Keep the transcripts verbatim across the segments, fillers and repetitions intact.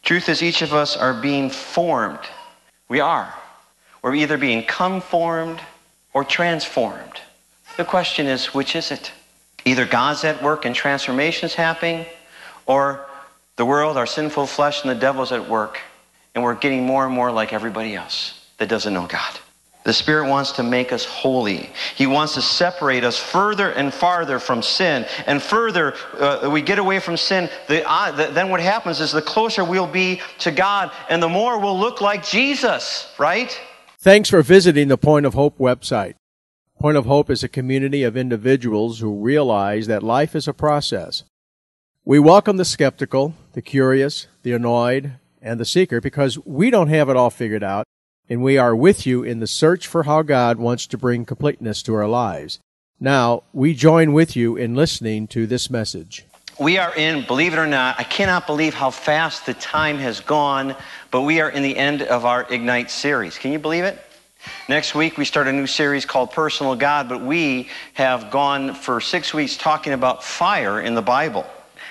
Truth is, each of us are being formed. We are. We're either being conformed or transformed. The question is, which is it? Either God's at work and transformation's happening, or the world, our sinful flesh, and the devil's at work, and we're getting more and more like everybody else that doesn't know God. The Spirit wants to make us holy. He wants to separate us further and farther from sin. And further, uh, we get away from sin, the, uh, the, then what happens is the closer we'll be to God, and the more we'll look like Jesus, right? Thanks for visiting the Point of Hope website. Point of Hope is a community of individuals who realize that life is a process. We welcome the skeptical, the curious, the annoyed, and the seeker because we don't have it all figured out, and we are with you in the search for how God wants to bring completeness to our lives. Now, we join with you in listening to this message. We are in, believe it or not, I cannot believe how fast the time has gone, but we are in the end of our Ignite series. Can you believe it? Next week, we start a new series called Personal God, but we have gone for six weeks talking about fire in the Bible.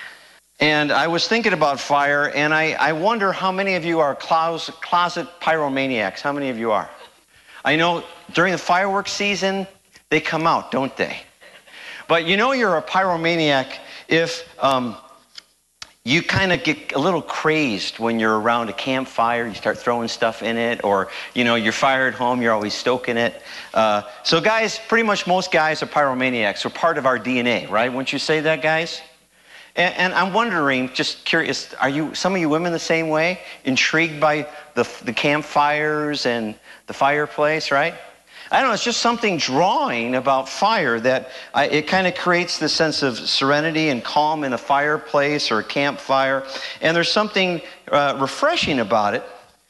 And I was thinking about fire, and I, I wonder how many of you are closet, closet pyromaniacs. How many of you are? I know during the fireworks season, they come out, don't they? But you know you're a pyromaniac if um, you kind of get a little crazed when you're around a campfire. You start throwing stuff in it, or you know your fire at home, you're always stoking it. Uh, so guys, pretty much most guys are pyromaniacs. We're part of our D N A, right? Wouldn't you say that, guys? And, and I'm wondering, just curious, are you some of you women the same way? Intrigued by the, the campfires and the fireplace, right? I don't know, it's just something drawing about fire that I, it kind of creates this sense of serenity and calm in a fireplace or a campfire. And there's something uh, refreshing about it,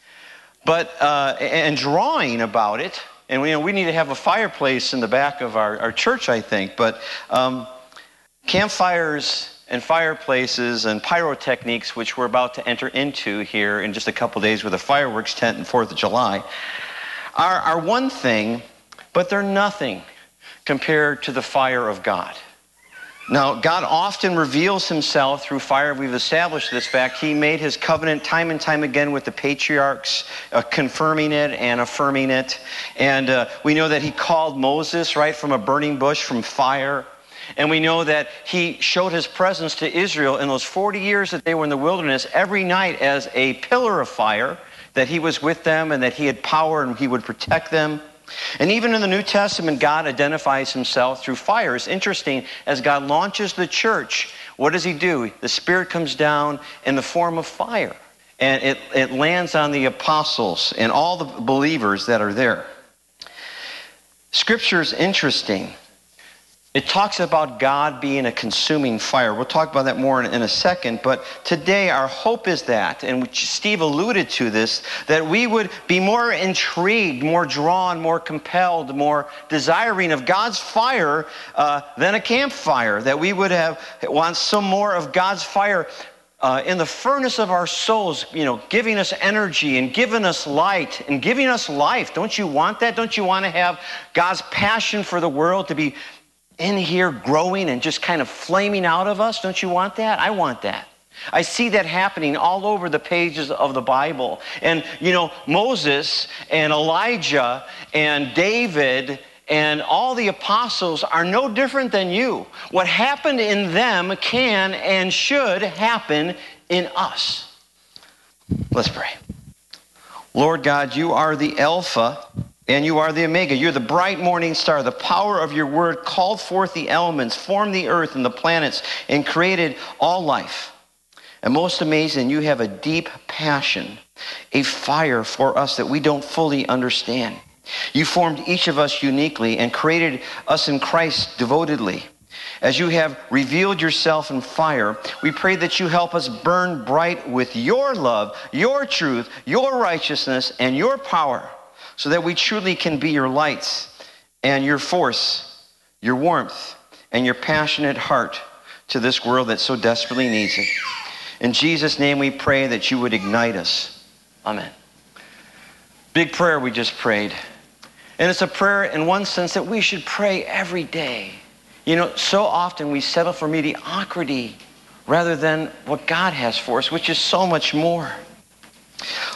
but uh, and drawing about it. And you know, we need to have a fireplace in the back of our, our church, I think. But um, campfires and fireplaces and pyrotechniques, which we're about to enter into here in just a couple days with a fireworks tent and fourth of July, are, are one thing, but they're nothing compared to the fire of God. Now, God often reveals himself through fire. We've established this fact. He made his covenant time and time again with the patriarchs, uh, confirming it and affirming it. And uh, we know that he called Moses, right, from a burning bush, from fire. And we know that he showed his presence to Israel in those forty years that they were in the wilderness every night as a pillar of fire, that he was with them and that he had power and he would protect them. And even in the New Testament, God identifies himself through fire. It's interesting, as God launches the church, what does he do? The Spirit comes down in the form of fire. And it, it lands on the apostles and all the believers that are there. Scripture is interesting. It talks about God being a consuming fire. We'll talk about that more in, in a second. But today our hope is that, and Steve alluded to this, that we would be more intrigued, more drawn, more compelled, more desiring of God's fire uh, than a campfire. That we would have want some more of God's fire uh, in the furnace of our souls, you know, giving us energy and giving us light and giving us life. Don't you want that? Don't you want to have God's passion for the world to be in here growing and just kind of flaming out of us? Don't you want that? I want that. I see that happening all over the pages of the Bible. And, you know, Moses and Elijah and David and all the apostles are no different than you. What happened in them can and should happen in us. Let's pray. Lord God, you are the Alpha and you are the Omega. You're the bright morning star. The power of your word called forth the elements, formed the earth and the planets, and created all life. And most amazing, you have a deep passion, a fire for us that we don't fully understand. You formed each of us uniquely and created us in Christ devotedly. As you have revealed yourself in fire, we pray that you help us burn bright with your love, your truth, your righteousness, and your power, so that we truly can be your lights and your force, your warmth, and your passionate heart to this world that so desperately needs it. In Jesus' name we pray that you would ignite us. Amen. Big prayer we just prayed. And it's a prayer in one sense that we should pray every day. You know, so often we settle for mediocrity rather than what God has for us, which is so much more.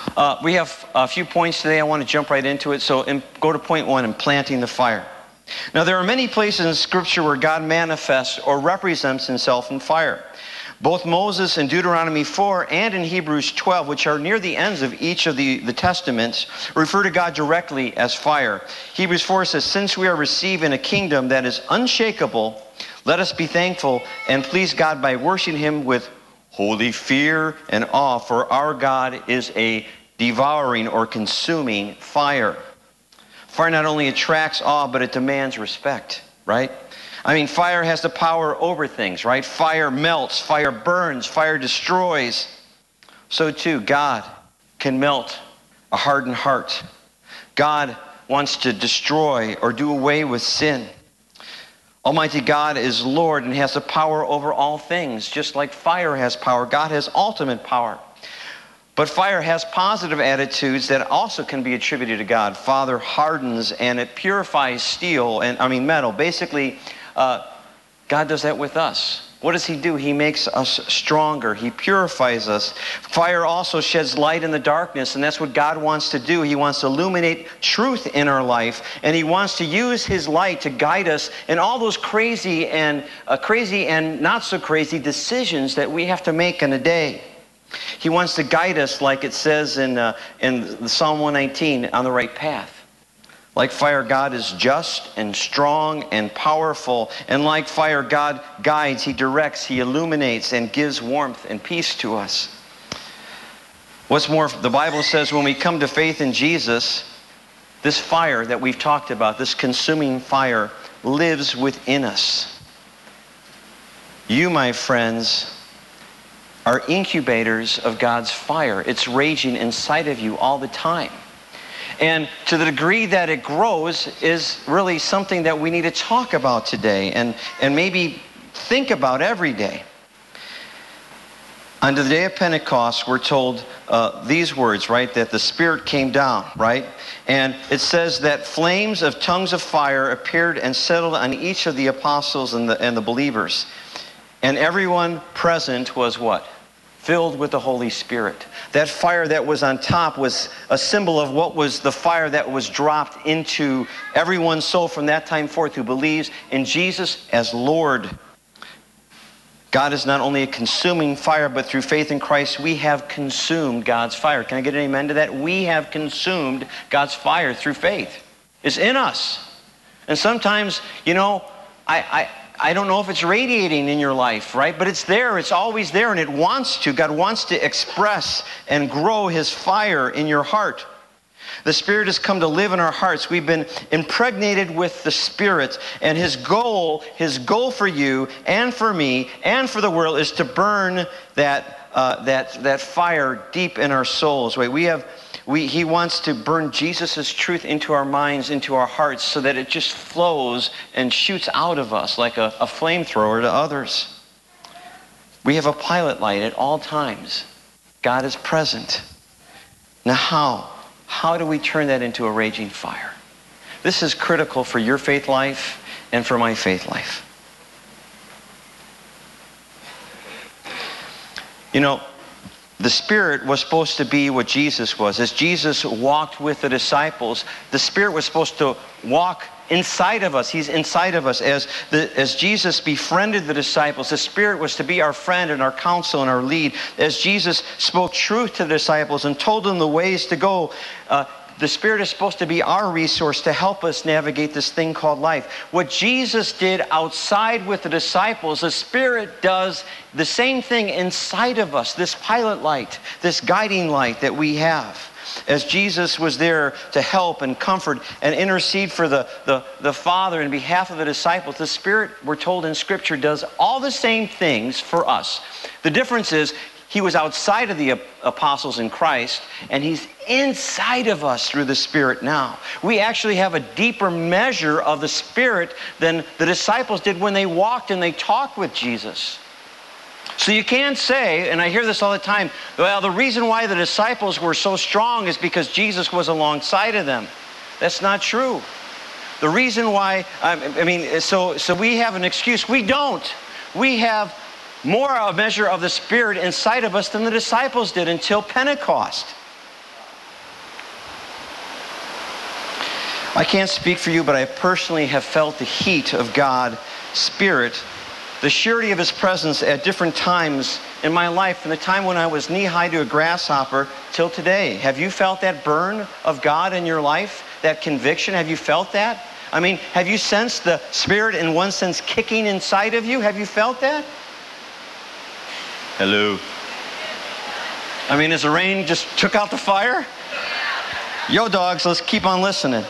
Uh, we have a few points today. I want to jump right into it. So in, go to point one, in planting the fire. Now, there are many places in Scripture where God manifests or represents himself in fire. Both Moses in Deuteronomy four and in Hebrews twelve, which are near the ends of each of the, the testaments, refer to God directly as fire. Hebrews four says, "Since we are receiving a kingdom that is unshakable, let us be thankful and please God by worshiping him with holy fear and awe, for our God is a devouring or consuming fire." Fire not only attracts awe, but it demands respect, right? I mean, fire has the power over things, right? Fire melts, fire burns, fire destroys. So too, God can melt a hardened heart. God wants to destroy or do away with sin. Almighty God is Lord and has the power over all things. Just like fire has power, God has ultimate power. But fire has positive attitudes that also can be attributed to God. Fire hardens and it purifies steel and, I mean, metal. Basically, uh, God does that with us. What does he do? He makes us stronger. He purifies us. Fire also sheds light in the darkness, and that's what God wants to do. He wants to illuminate truth in our life, and he wants to use his light to guide us in all those crazy and uh, crazy and not so crazy decisions that we have to make in a day. He wants to guide us, like it says in, uh, in Psalm one nineteen, on the right path. Like fire, God is just and strong and powerful. And like fire, God guides, he directs, he illuminates, and gives warmth and peace to us. What's more, the Bible says when we come to faith in Jesus, this fire that we've talked about, this consuming fire, lives within us. You, my friends, are incubators of God's fire. It's raging inside of you all the time. And to the degree that it grows is really something that we need to talk about today and, and maybe think about every day. On the day of Pentecost, we're told uh, these words, right? That the Spirit came down, right? And it says that flames of tongues of fire appeared and settled on each of the apostles and the, and the believers. And everyone present was what? Filled with the Holy Spirit. That fire that was on top was a symbol of what was the fire that was dropped into everyone's soul from that time forth who believes in Jesus as Lord. God is not only a consuming fire, but through faith in Christ, we have consumed God's fire. Can I get an amen to that? We have consumed God's fire through faith. It's in us. And sometimes, you know, I... I I don't know if it's radiating in your life, right? But it's there. It's always there, and it wants to. God wants to express and grow his fire in your heart. The Spirit has come to live in our hearts. We've been impregnated with the Spirit, and his goal, his goal for you and for me and for the world is to burn that uh, that that fire deep in our souls. Right? We have. We, he wants to burn Jesus' truth into our minds, into our hearts, so that it just flows and shoots out of us like a, a flamethrower to others. We have a pilot light at all times. God is present. Now how? How do we turn that into a raging fire? This is critical for your faith life and for my faith life. You know, the Spirit was supposed to be what Jesus was. As Jesus walked with the disciples, the Spirit was supposed to walk inside of us. He's inside of us. As, the, as Jesus befriended the disciples, the Spirit was to be our friend and our counsel and our lead. As Jesus spoke truth to the disciples and told them the ways to go, uh, the Spirit is supposed to be our resource to help us navigate this thing called life. What Jesus did outside with the disciples, the Spirit does the same thing inside of us, this pilot light, this guiding light that we have. As Jesus was there to help and comfort and intercede for the, the, the Father in behalf of the disciples, the Spirit, we're told in Scripture, does all the same things for us. The difference is, he was outside of the apostles in Christ, and he's inside of us through the Spirit now. We actually have a deeper measure of the Spirit than the disciples did when they walked and they talked with Jesus. So you can't say, and I hear this all the time, well, the reason why the disciples were so strong is because Jesus was alongside of them. That's not true. The reason why, I mean, so, so we have an excuse. We don't. We have more a measure of the Spirit inside of us than the disciples did until Pentecost. I can't speak for you, but I personally have felt the heat of God's Spirit, the surety of His presence at different times in my life, from the time when I was knee-high to a grasshopper till today. Have you felt that burn of God in your life? That conviction? Have you felt that? I mean, have you sensed the Spirit in one sense kicking inside of you? Have you felt that? Hello. I mean, as the rain just took out the fire? Yo, dogs, let's keep on listening.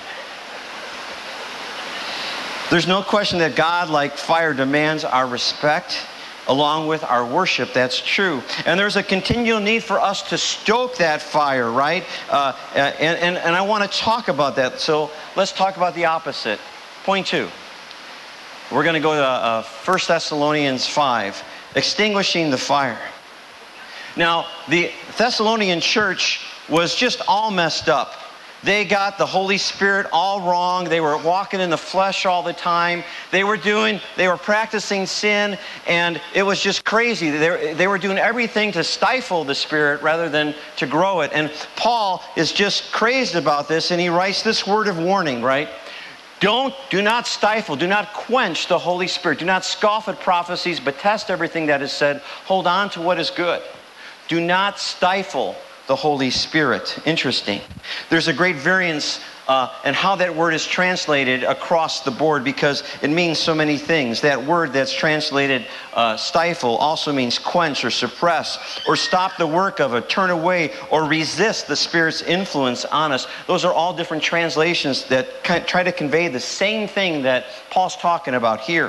There's no question that God, like fire, demands our respect along with our worship. That's true. And there's a continual need for us to stoke that fire, right? Uh, and, and, and I want to talk about that. So let's talk about the opposite. Point two. We're going to go to uh, First Thessalonians five, extinguishing the fire. Now, the Thessalonian church was just all messed up. They got the Holy Spirit all wrong. They were walking in the flesh all the time. They were doing, they were practicing sin, and it was just crazy. They were, they were doing everything to stifle the Spirit rather than to grow it. And Paul is just crazed about this, and he writes this word of warning, right? Don't, do not stifle, do not quench the Holy Spirit. Do not scoff at prophecies, but test everything that is said. Hold on to what is good. Do not stifle the Holy Spirit. Interesting. There's a great variance uh, in how that word is translated across the board, because it means so many things. That word that's translated uh, stifle also means quench or suppress or stop the work of it, turn away or resist the Spirit's influence on us. Those are all different translations that try to convey the same thing that Paul's talking about here.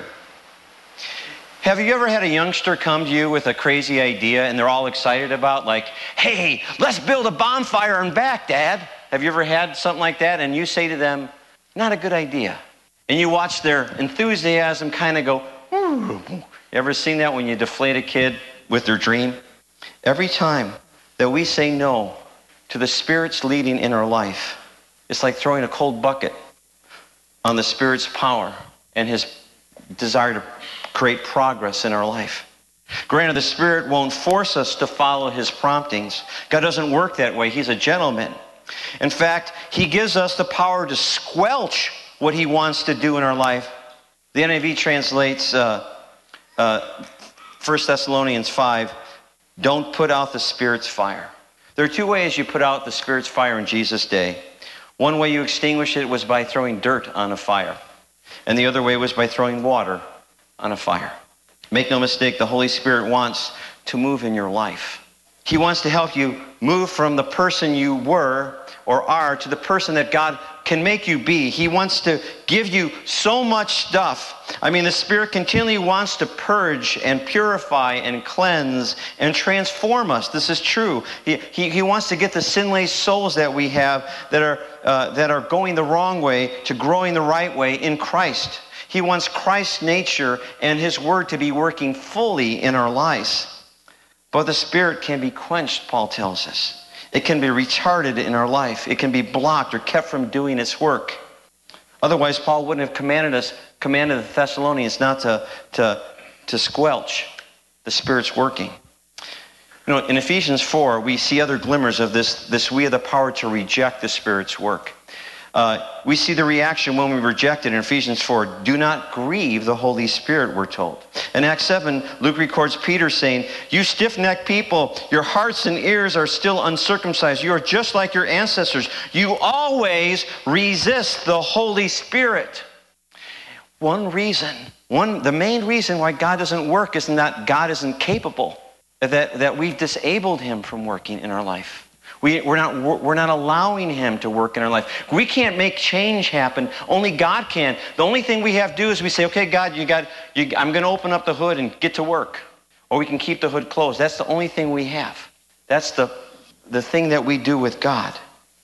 Have you ever had a youngster come to you with a crazy idea and they're all excited about, like, hey, let's build a bonfire in back, Dad? Have you ever had something like that? And you say to them, not a good idea. And you watch their enthusiasm kind of go, ooh. You ever seen that when you deflate a kid with their dream? Every time that we say no to the Spirit's leading in our life, it's like throwing a cold bucket on the Spirit's power and His desire to create progress in our life. Granted, the Spirit won't force us to follow His promptings. God doesn't work that way. He's a gentleman. In fact, He gives us the power to squelch what He wants to do in our life. The N I V translates uh, uh, First Thessalonians five, don't put out the Spirit's fire. There are two ways you put out the Spirit's fire in Jesus' day. One way you extinguish it was by throwing dirt on a fire. And the other way was by throwing water on a fire. Make no mistake, the Holy Spirit wants to move in your life. He wants to help you move from the person you were or are to the person that God can make you be. He wants to give you so much stuff. I mean, the Spirit continually wants to purge and purify and cleanse and transform us. This is true. He, he, he wants to get the sin-laced souls that we have that are, uh, that are going the wrong way to growing the right way in Christ. He wants Christ's nature and His Word to be working fully in our lives. But the Spirit can be quenched, Paul tells us. It can be retarded in our life. It can be blocked or kept from doing its work. Otherwise, Paul wouldn't have commanded us, commanded the Thessalonians not to, to, to squelch the Spirit's working. You know, in Ephesians four, we see other glimmers of this, this we have the power to reject the Spirit's work. Uh, we see the reaction when we reject it in Ephesians four. Do not grieve the Holy Spirit, we're told. In Acts seven, Luke records Peter saying, you stiff-necked people, your hearts and ears are still uncircumcised. You are just like your ancestors. You always resist the Holy Spirit. One reason, one, the main reason why God doesn't work isn't that God isn't capable, that, that we've disabled Him from working in our life. We, we're, not, we're not allowing Him to work in our life. We can't make change happen. Only God can. The only thing we have to do is we say, okay, God, you got, you, I'm going to open up the hood and get to work. Or we can keep the hood closed. That's the only thing we have. That's the, the thing that we do with God.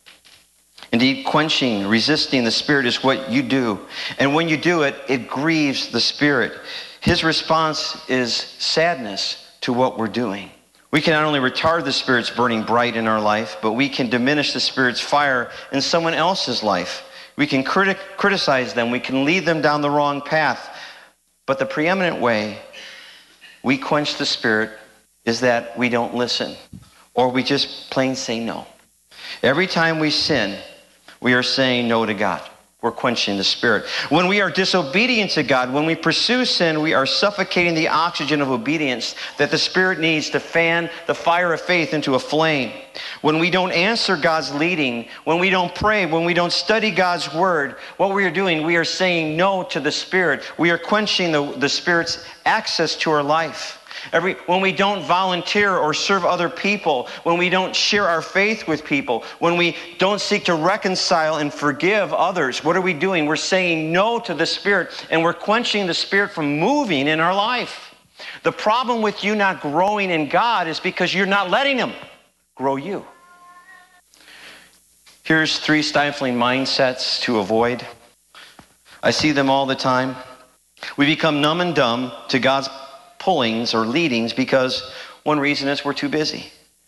Indeed, quenching, resisting the Spirit is what you do. And when you do it, it grieves the Spirit. His response is sadness to what we're doing. We can not only retard the Spirit's burning bright in our life, but we can diminish the Spirit's fire in someone else's life. We can criti- criticize them. We can lead them down the wrong path. But the preeminent way we quench the Spirit is that we don't listen, or we just plain say no. Every time we sin, we are saying no to God. we're quenching the Spirit. When we are disobedient to God, when we pursue sin, we are suffocating the oxygen of obedience that the Spirit needs to fan the fire of faith into a flame. When we don't answer God's leading, when we don't pray, when we don't study God's Word, what we are doing, we are saying no to the Spirit. We are quenching the, the Spirit's access to our life. Every, when we don't volunteer or serve other people, when we don't share our faith with people, when we don't seek to reconcile and forgive others, what are we doing? We're saying no to the Spirit, and we're quenching the Spirit from moving in our life. The problem with you not growing in God is because you're not letting Him grow you. Here's three stifling mindsets to avoid. I see them all the time. We become numb and dumb to God's pullings or leadings because one reason is we're too busy.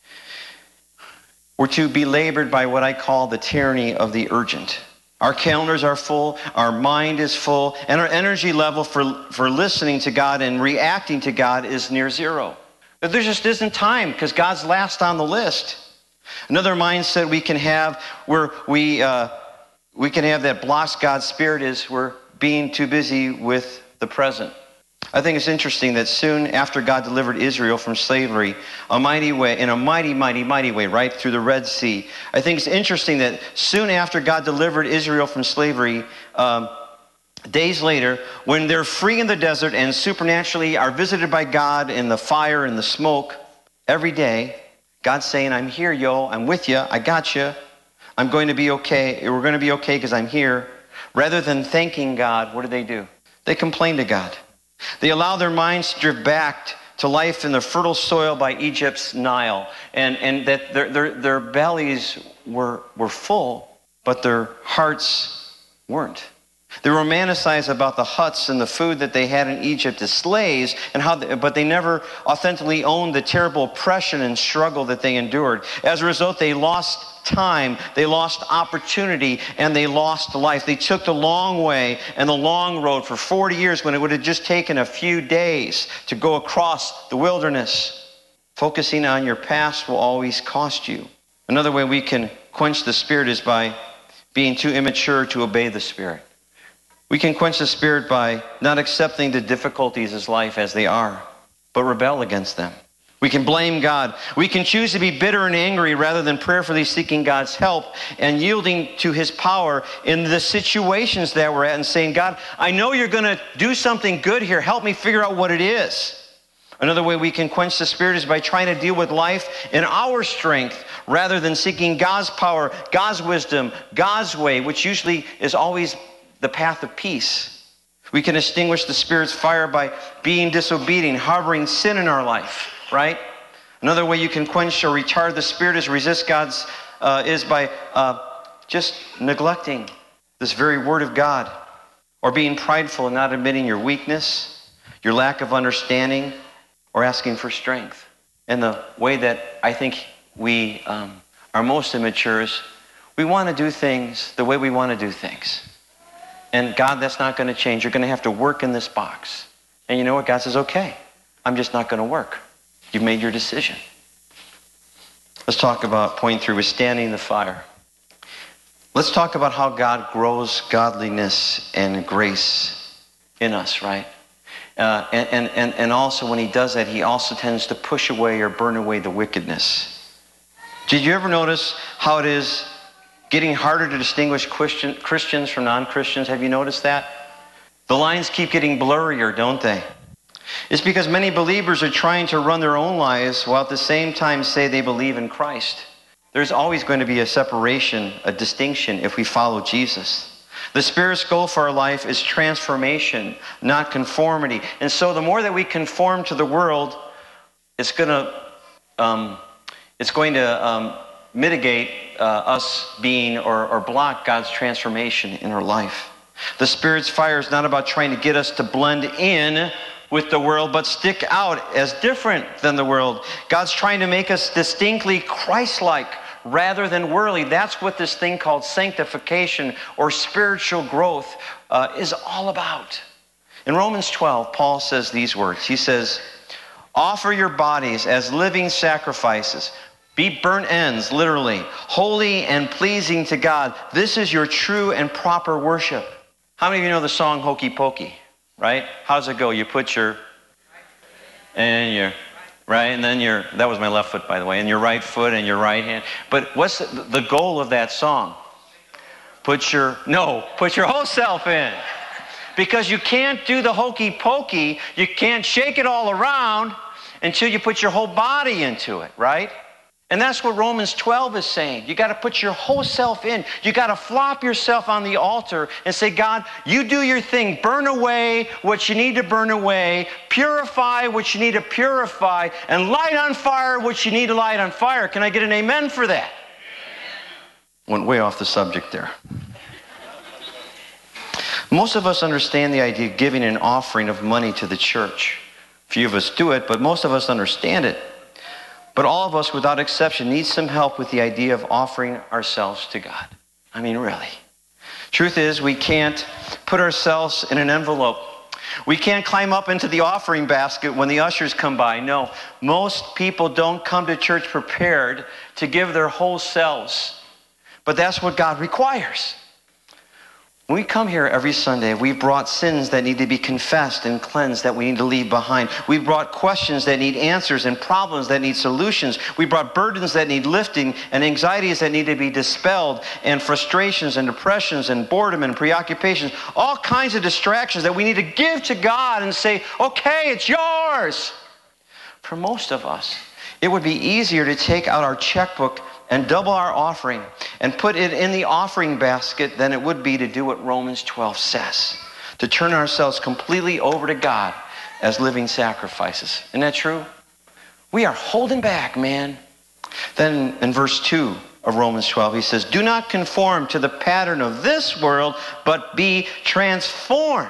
We're too belabored by what I call the tyranny of the urgent. Our calendars are full, our mind is full, and our energy level for, for listening to God and reacting to God is near zero. But there just isn't time because God's last on the list. Another mindset we can have where we, uh, we can have that blocks God's Spirit is we're being too busy with the present. I think it's interesting that soon after God delivered Israel from slavery, a mighty way, in a mighty, mighty, mighty way, right through the Red Sea. I think it's interesting that soon after God delivered Israel from slavery, um, days later, when they're free in the desert and supernaturally are visited by God in the fire and the smoke every day, God's saying, I'm here, yo, I'm with you, I got you. I'm going to be okay, we're going to be okay because I'm here. Rather than thanking God, what do they do? They complain to God. They allow their minds to drift back to life in the fertile soil by Egypt's Nile. And, and that their, their, their bellies were, were full, but their hearts weren't. They romanticize about the huts and the food that they had in Egypt as slaves, and how, they, but they never authentically owned the terrible oppression and struggle that they endured. As a result, they lost time, they lost opportunity, and they lost life. They took the long way and the long road for forty years when it would have just taken a few days to go across the wilderness. Focusing on your past will always cost you. Another way we can quench the Spirit is by being too immature to obey the Spirit. We can quench the Spirit by not accepting the difficulties of life as they are, but rebel against them. We can blame God. We can choose to be bitter and angry rather than prayerfully seeking God's help and yielding to His power in the situations that we're at and saying, God, I know you're going to do something good here. Help me figure out what it is. Another way we can quench the Spirit is by trying to deal with life in our strength rather than seeking God's power, God's wisdom, God's way, which usually is always the path of peace. We can extinguish the Spirit's fire by being disobedient, harboring sin in our life, right? Another way you can quench or retard the Spirit is resist God's, uh, is by uh, just neglecting this very Word of God, or being prideful and not admitting your weakness, your lack of understanding, or asking for strength. And the way that I think we um, are most immature is we want to do things the way we want to do things. And God, that's not going to change. You're going to have to work in this box. And you know what? God says, okay, I'm just not going to work. You've made your decision. Let's talk about point three, withstanding the fire. Let's talk about how God grows godliness and grace in us, right? Uh, and, and, and also when He does that, He also tends to push away or burn away the wickedness. Did you ever notice how it is getting harder to distinguish Christian, Christians from non-Christians? Have you noticed that? The lines keep getting blurrier, don't they? It's because many believers are trying to run their own lives while at the same time say they believe in Christ. There's always going to be a separation, a distinction if we follow Jesus. The Spirit's goal for our life is transformation, not conformity. And so the more that we conform to the world, it's going to, um, it's going to um, mitigate uh, us being or, or block God's transformation in our life. The Spirit's fire is not about trying to get us to blend in with the world, but stick out as different than the world. God's trying to make us distinctly Christ-like rather than worldly. That's what this thing called sanctification or spiritual growth uh, is all about. In Romans twelve, Paul says these words. He says, offer your bodies as living sacrifices. Be burnt ends, literally. Holy and pleasing to God. This is your true and proper worship. How many of you know the song Hokey Pokey? Right? How's it go? You put your... And your... Right? And then your... That was my left foot, by the way. And your right foot and your right hand. But what's the, the goal of that song? Put your... No. Put your whole self in. Because you can't do the hokey pokey. You can't shake it all around until you put your whole body into it. Right? And that's what Romans twelve is saying. You got to put your whole self in. You got to flop yourself on the altar and say, God, you do your thing. Burn away what you need to burn away. Purify what you need to purify. And light on fire what you need to light on fire. Can I get an amen for that? Went way off the subject there. Most of us understand the idea of giving an offering of money to the church. Few of us do it, but most of us understand it. But all of us, without exception, need some help with the idea of offering ourselves to God. I mean, really. Truth is, we can't put ourselves in an envelope. We can't climb up into the offering basket when the ushers come by. No, most people don't come to church prepared to give their whole selves. But that's what God requires. When we come here every Sunday, we've brought sins that need to be confessed and cleansed that we need to leave behind. We've brought questions that need answers and problems that need solutions. We brought burdens that need lifting and anxieties that need to be dispelled and frustrations and depressions and boredom and preoccupations. All kinds of distractions that we need to give to God and say, okay, it's yours. For most of us, it would be easier to take out our checkbook and double our offering and put it in the offering basket than it would be to do what Romans twelve says. To turn ourselves completely over to God as living sacrifices. Isn't that true? We are holding back, man. Then in verse two of Romans twelve, he says, do not conform to the pattern of this world, but be transformed.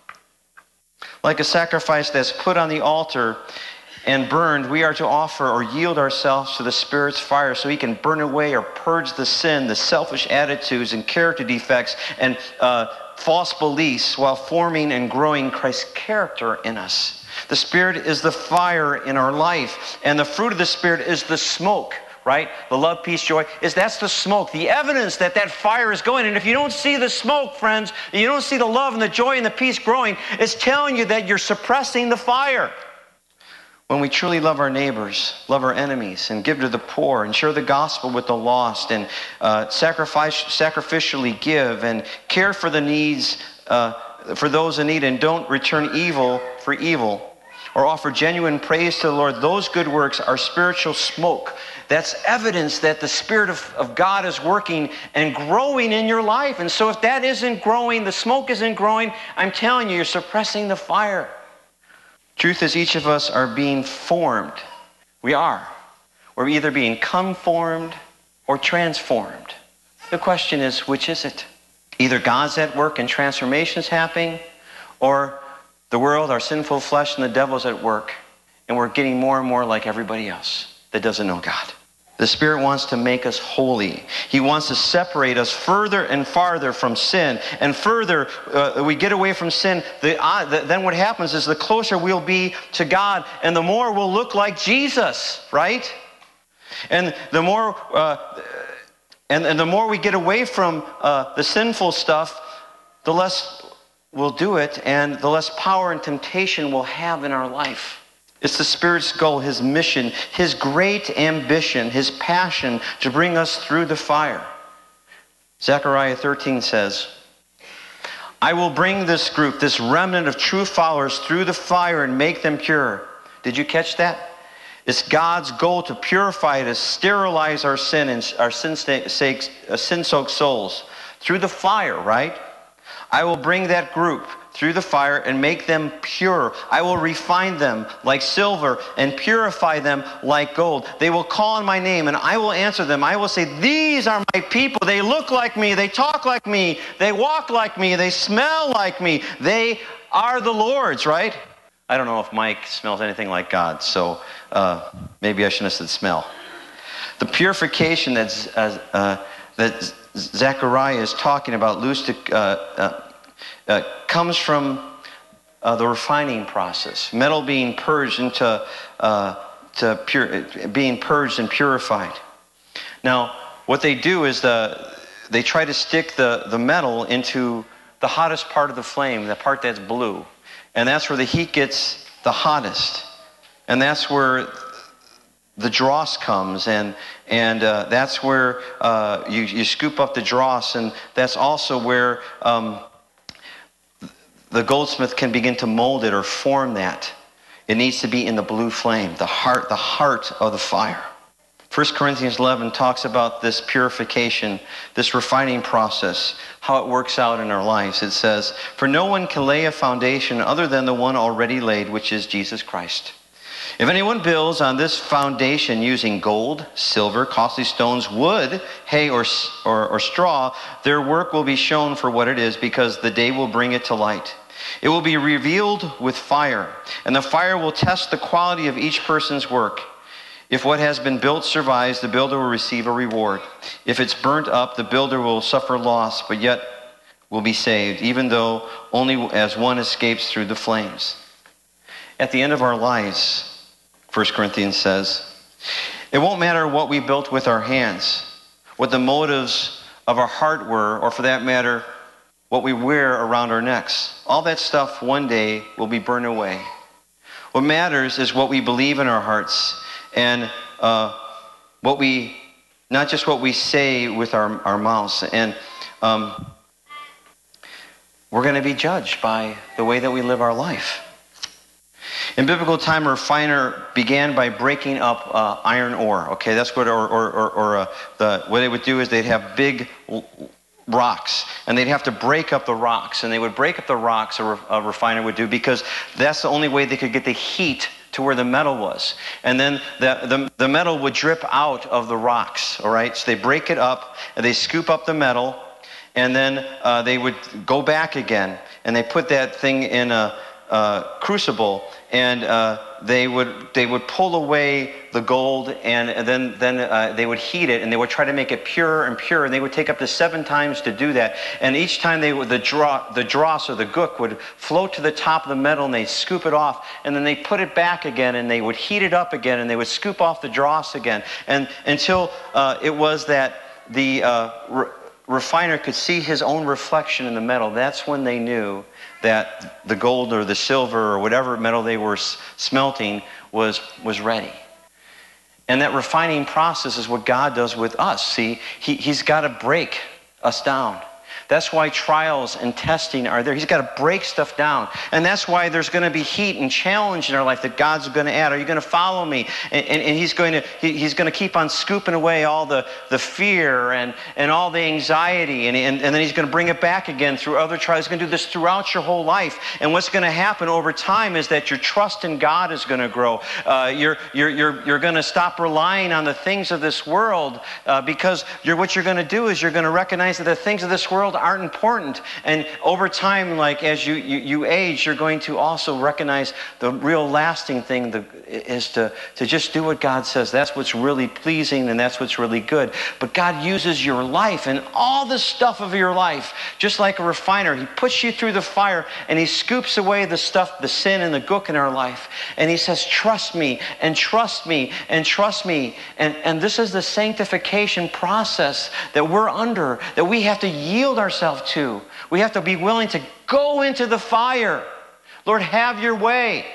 Like a sacrifice that's put on the altar and burned, we are to offer or yield ourselves to the Spirit's fire so he can burn away or purge the sin, the selfish attitudes and character defects and uh, false beliefs while forming and growing Christ's character in us. The Spirit is the fire in our life, and the fruit of the Spirit is the smoke, right? The love, peace, joy, is that's the smoke, the evidence that that fire is going. And if you don't see the smoke, friends, you don't see the love and the joy and the peace growing, it's telling you that you're suppressing the fire. When we truly love our neighbors, love our enemies, and give to the poor, and share the gospel with the lost, and uh, sacrifice, sacrificially give, and care for the needs, uh, for those in need, and don't return evil for evil, or offer genuine praise to the Lord, those good works are spiritual smoke. That's evidence that the Spirit of, of God is working and growing in your life. And so if that isn't growing, the smoke isn't growing, I'm telling you, you're suppressing the fire. Truth is, each of us are being formed. We are. We're either being conformed or transformed. The question is, which is it? Either God's at work and transformation is happening, or the world, our sinful flesh, and the devil's at work, and we're getting more and more like everybody else that doesn't know God. The Spirit wants to make us holy. He wants to separate us further and farther from sin. And further uh, we get away from sin, the, uh, the, then what happens is the closer we'll be to God and the more we'll look like Jesus, right? And the more, uh, and, and the more we get away from uh, the sinful stuff, the less we'll do it and the less power and temptation we'll have in our life. It's the Spirit's goal, his mission, his great ambition, his passion to bring us through the fire. Zechariah thirteen says, I will bring this group, this remnant of true followers through the fire and make them pure. Did you catch that? It's God's goal to purify, to sterilize our sin and our sin-soaked souls through the fire, right? I will bring that group through the fire and make them pure. I will refine them like silver and purify them like gold. They will call on my name and I will answer them. I will say, these are my people. They look like me. They talk like me. They walk like me. They smell like me. They are the Lord's, right? I don't know if Mike smells anything like God, so uh, maybe I shouldn't have said smell. The purification that's, uh, uh, that Zechariah is talking about, loose to, uh, uh, Uh, comes from uh, the refining process. Metal being purged into uh, to pure, being purged and purified. Now, what they do is the, they try to stick the, the metal into the hottest part of the flame, the part that's blue. And that's where the heat gets the hottest. And that's where the dross comes, and and uh, that's where uh, you, you scoop up the dross, and that's also where um, the goldsmith can begin to mold it or form that. It needs to be in the blue flame, the heart, the heart of the fire. First Corinthians eleven talks about this purification, this refining process, how it works out in our lives. It says, "For no one can lay a foundation other than the one already laid, which is Jesus Christ. If anyone builds on this foundation using gold, silver, costly stones, wood, hay, or, or, or straw, their work will be shown for what it is, because the day will bring it to light. It will be revealed with fire, and the fire will test the quality of each person's work. If what has been built survives, the builder will receive a reward. If it's burnt up, the builder will suffer loss, but yet will be saved, even though only as one escapes through the flames." At the end of our lives, First Corinthians says, it won't matter what we built with our hands, what the motives of our heart were, or for that matter, what we wear around our necks. All that stuff one day will be burned away. What matters is what we believe in our hearts, and uh, what we, not just what we say with our, our mouths. And um, we're going to be judged by the way that we live our life. In biblical time, a refiner began by breaking up uh, iron ore. Okay, that's what, or, or, or, or uh, the, what they would do is they'd have big rocks, and they'd have to break up the rocks, and they would break up the rocks, a, re, a refiner would do, because that's the only way they could get the heat to where the metal was. And then the, the, the metal would drip out of the rocks, all right? So they break it up, and they scoop up the metal, and then uh, they would go back again, and they put that thing in a Uh, crucible, and uh, they would they would pull away the gold, and, and then then uh, they would heat it, and they would try to make it purer and purer, and they would take up to seven times to do that. And each time they would the draw the dross or the gook would float to the top of the metal, and they'd scoop it off, and then they put it back again, and they would heat it up again, and they would scoop off the dross again, and until uh, it was that the uh, re refiner could see his own reflection in the metal. That's when they knew that the gold or the silver or whatever metal they were smelting was, was ready. And that refining process is what God does with us. See, he, he's got to break us down. That's why trials and testing are there. He's got to break stuff down. And that's why there's going to be heat and challenge in our life that God's going to add. Are you going to follow me? And, and, and he's going to he, he's going to keep on scooping away all the, the fear and, and all the anxiety. And, and, and then he's going to bring it back again through other trials. He's going to do this throughout your whole life. And what's going to happen over time is that your trust in God is going to grow. Uh, you're you're, you're, you're going to stop relying on the things of this world uh, because you're, what you're going to do is you're going to recognize that the things of this world aren't important, and over time, like as you, you, you age, you're going to also recognize the real lasting thing the, is to, to just do what God says. That's what's really pleasing, and that's what's really good. But God uses your life and all the stuff of your life, just like a refiner. He puts you through the fire, and he scoops away the stuff, the sin and the gook in our life, and he says, trust me, and trust me, and trust me. And, and this is the sanctification process that we're under, that we have to yield ourselves to. We have to be willing to go into the fire. Lord, have your way.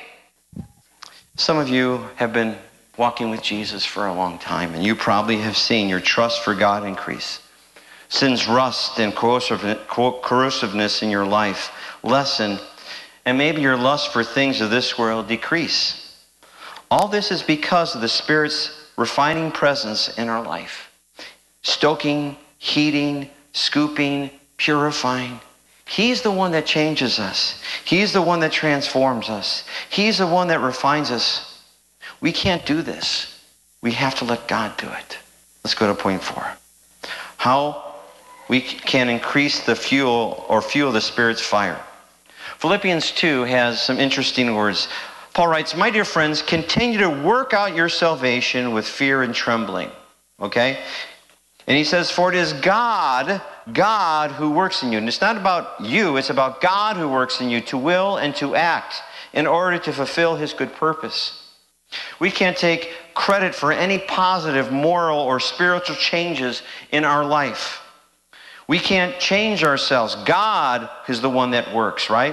Some of you have been walking with Jesus for a long time, and you probably have seen your trust for God increase. Sin's rust and corrosiveness in your life lessen, and maybe your lust for things of this world decrease. All this is because of the Spirit's refining presence in our life. Stoking, heating, scooping, purifying. He's the one that changes us. He's the one that transforms us. He's the one that refines us. We can't do this. We have to let God do it. Let's go to point four. How we can increase the fuel or fuel the Spirit's fire. Philippians two has some interesting words. Paul writes, my dear friends, continue to work out your salvation with fear and trembling. Okay? And he says, for it is God, God who works in you. And it's not about you, it's about God who works in you to will and to act in order to fulfill his good purpose. We can't take credit for any positive moral or spiritual changes in our life. We can't change ourselves. God is the one that works, right?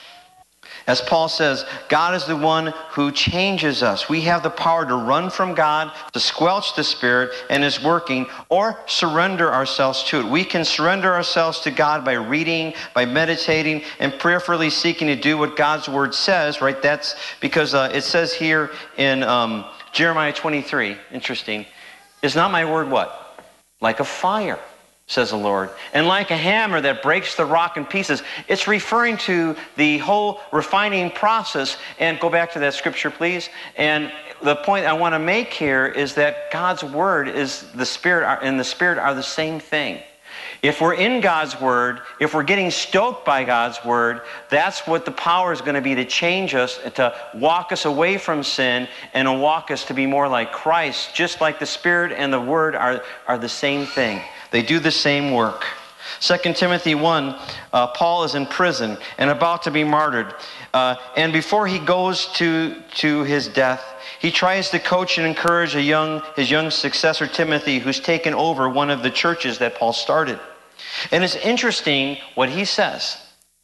As Paul says, God is the one who changes us. We have the power to run from God, to squelch the Spirit and His working, or surrender ourselves to it. We can surrender ourselves to God by reading, by meditating, and prayerfully seeking to do what God's Word says, right? That's because uh, it says here in um, Jeremiah twenty-three, interesting, is not my word what? Like a fire, says the Lord, and like a hammer that breaks the rock in pieces. It's referring to the whole refining process. And go back to that scripture, please. And the point I want to make here is that God's Word is the Spirit, and the Spirit are the same thing. If we're in God's Word, if we're getting stoked by God's Word, that's what the power is going to be to change us, to walk us away from sin, and to walk us to be more like Christ, just like the Spirit and the Word are, are the same thing. They do the same work. Second Timothy one, uh, Paul is in prison and about to be martyred. Uh, and before he goes to, to his death, he tries to coach and encourage a young, his young successor, Timothy, who's taken over one of the churches that Paul started. And it's interesting what he says.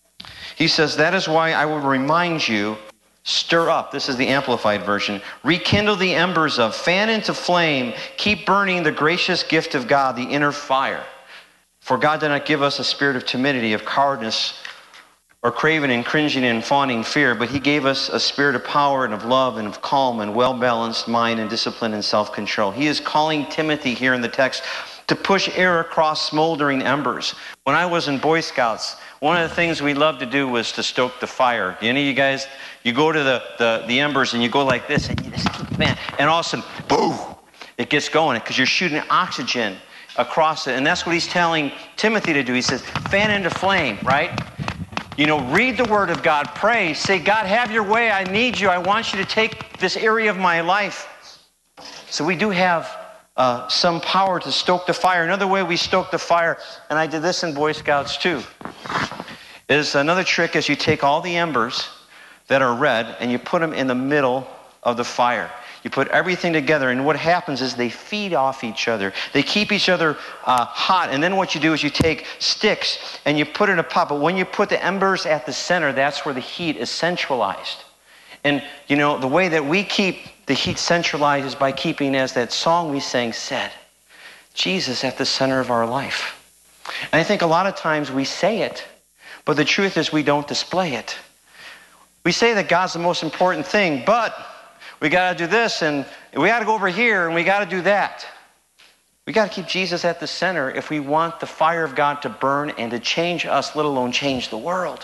He says, that is why I will remind you, stir up, this is the Amplified Version, rekindle the embers of, fan into flame, keep burning the gracious gift of God, the inner fire. For God did not give us a spirit of timidity, of cowardice, or craven and cringing and fawning fear, but He gave us a spirit of power and of love and of calm and well-balanced mind and discipline and self-control. He is calling Timothy here in the text to push air across smoldering embers. When I was in Boy Scouts, one of the things we loved to do was to stoke the fire. Any of you guys, you go to the, the, the embers and you go like this, and you just keep, man, and all of a sudden, boom, it gets going because you're shooting oxygen across it. And that's what he's telling Timothy to do. He says, fan into flame, right? You know, read the Word of God, pray, say, God, have your way. I need you. I want you to take this area of my life. So we do have uh, some power to stoke the fire. Another way we stoke the fire, and I did this in Boy Scouts too, is another trick is you take all the embers that are red and you put them in the middle of the fire. You put everything together, and what happens is they feed off each other. They keep each other uh, hot, and then what you do is you take sticks and you put it in a pot. But when you put the embers at the center, that's where the heat is centralized. And, you know, the way that we keep the heat centralized is by keeping, as that song we sang said, Jesus at the center of our life. And I think a lot of times we say it, but the truth is we don't display it. We say that God's the most important thing, but we got to do this, and we got to go over here, and we got to do that. We got to keep Jesus at the center if we want the fire of God to burn and to change us, let alone change the world.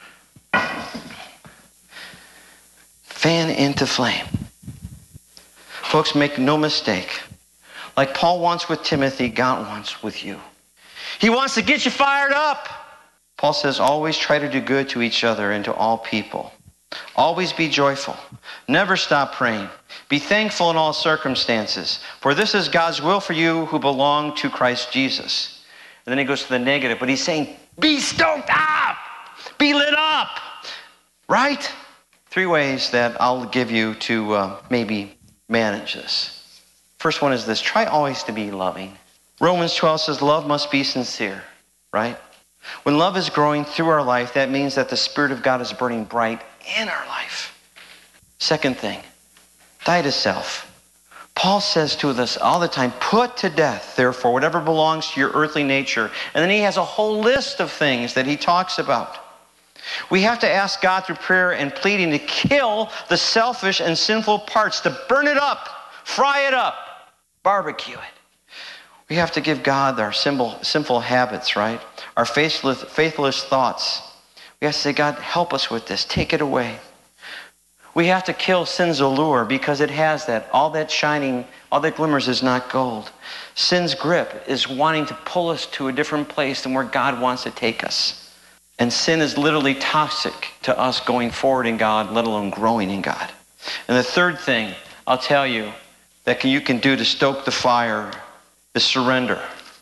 Fan into flame. Folks, make no mistake. Like Paul wants with Timothy, God wants with you. He wants to get you fired up. Paul says, always try to do good to each other and to all people. Always be joyful. Never stop praying. Be thankful in all circumstances, for this is God's will for you who belong to Christ Jesus. And then he goes to the negative, but he's saying, be stoked up. Be lit up. Right? Three ways that I'll give you to uh, maybe manage this. First one is this. Try always to be loving. Romans twelve says love must be sincere. Right? When love is growing through our life, that means that the Spirit of God is burning bright in our life. Second thing, die to self. Paul says to us all the time, put to death, therefore, whatever belongs to your earthly nature. And then he has a whole list of things that he talks about. We have to ask God through prayer and pleading to kill the selfish and sinful parts, to burn it up, fry it up, barbecue it. We have to give God our simple, sinful habits, right? Our faithless, faithless thoughts. We have to say, God, help us with this. Take it away. We have to kill sin's allure because it has that. All that shining, all that glimmers is not gold. Sin's grip is wanting to pull us to a different place than where God wants to take us. And sin is literally toxic to us going forward in God, let alone growing in God. And the third thing I'll tell you that can, you can do to stoke the fire is surrender.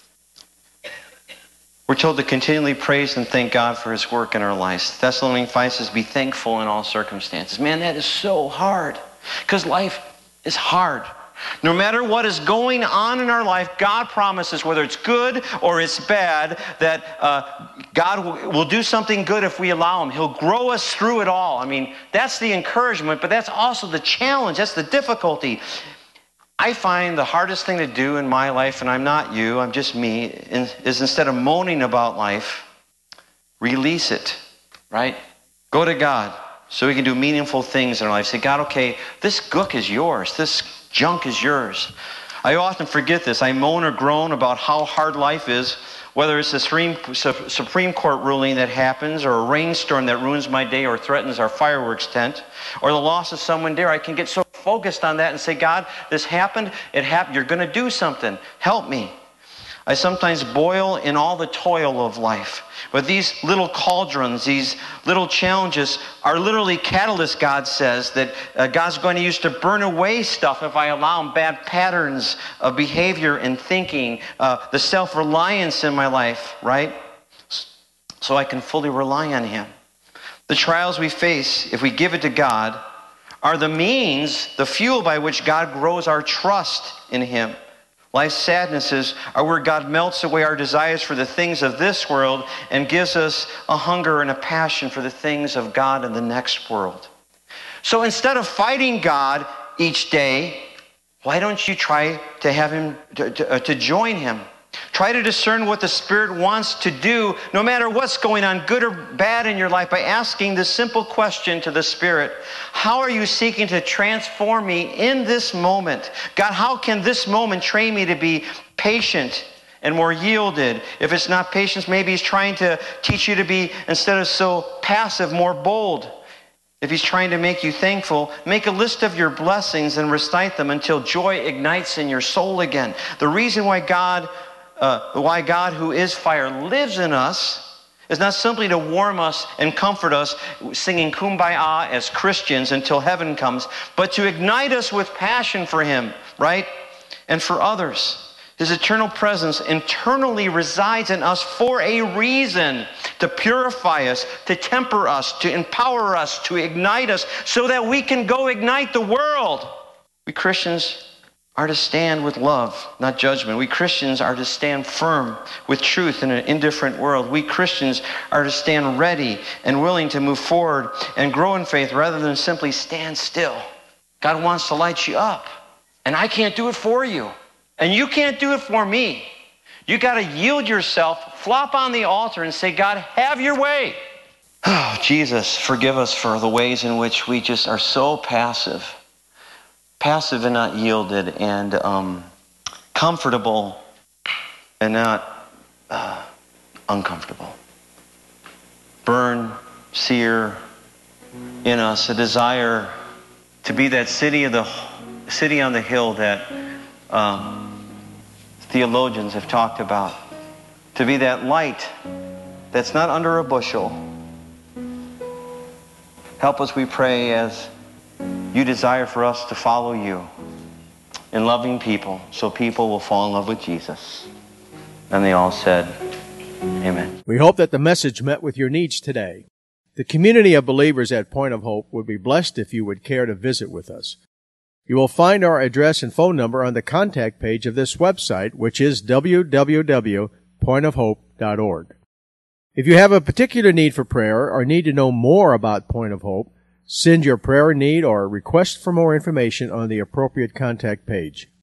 We're told to continually praise and thank God for His work in our lives. Thessalonians five says, be thankful in all circumstances. Man, that is so hard because life is hard. No matter what is going on in our life, God promises, whether it's good or it's bad, that uh, God will, will do something good if we allow Him. He'll grow us through it all. I mean, that's the encouragement, but that's also the challenge. That's the difficulty. I find the hardest thing to do in my life, and I'm not you, I'm just me, is instead of moaning about life, release it, right? Go to God so we can do meaningful things in our life. Say, God, okay, this gook is yours. This junk is yours. I often forget this. I moan or groan about how hard life is, whether it's a Supreme, Supreme Court ruling that happens, or a rainstorm that ruins my day or threatens our fireworks tent, or the loss of someone dear. I can get so focused on that and say, God, this happened, it happened, you're going to do something. Help me. I sometimes boil in all the toil of life. But these little cauldrons, these little challenges are literally catalysts, God says, that uh, God's going to use to burn away stuff if I allow Him, bad patterns of behavior and thinking, uh, the self-reliance in my life, right? So I can fully rely on Him. The trials we face, if we give it to God, are the means, the fuel by which God grows our trust in Him. Life's sadnesses are where God melts away our desires for the things of this world and gives us a hunger and a passion for the things of God in the next world. So instead of fighting God each day, why don't you try to have Him, to, to, uh, to join Him? Try to discern what the Spirit wants to do, no matter what's going on, good or bad in your life, by asking this simple question to the Spirit. How are you seeking to transform me in this moment? God, how can this moment train me to be patient and more yielded? If it's not patience, maybe He's trying to teach you to be, instead of so passive, more bold. If He's trying to make you thankful, make a list of your blessings and recite them until joy ignites in your soul again. The reason why God Uh, why God, who is fire, lives in us is not simply to warm us and comfort us, singing Kumbaya as Christians until heaven comes, but to ignite us with passion for Him, right? And for others. His eternal presence internally resides in us for a reason, to purify us, to temper us, to empower us, to ignite us, so that we can go ignite the world. We Christians are to stand with love, not judgment. We Christians are to stand firm with truth in an indifferent world. We Christians are to stand ready and willing to move forward and grow in faith rather than simply stand still. God wants to light you up, and I can't do it for you, and you can't do it for me. You got to yield yourself, flop on the altar, and say, God, have your way. Oh, Jesus, forgive us for the ways in which we just are so passive. Passive and not yielded, and um, comfortable and not uh, uncomfortable. Burn, sear in us a desire to be that city of the city on the hill that um, theologians have talked about. To be that light that's not under a bushel. Help us, we pray, as You desire for us to follow You in loving people, so people will fall in love with Jesus. And they all said, amen. We hope that the message met with your needs today. The community of believers at Point of Hope would be blessed if you would care to visit with us. You will find our address and phone number on the contact page of this website, which is w w w dot point of hope dot org. If you have a particular need for prayer or need to know more about Point of Hope, send your prayer need or request for more information on the appropriate contact page.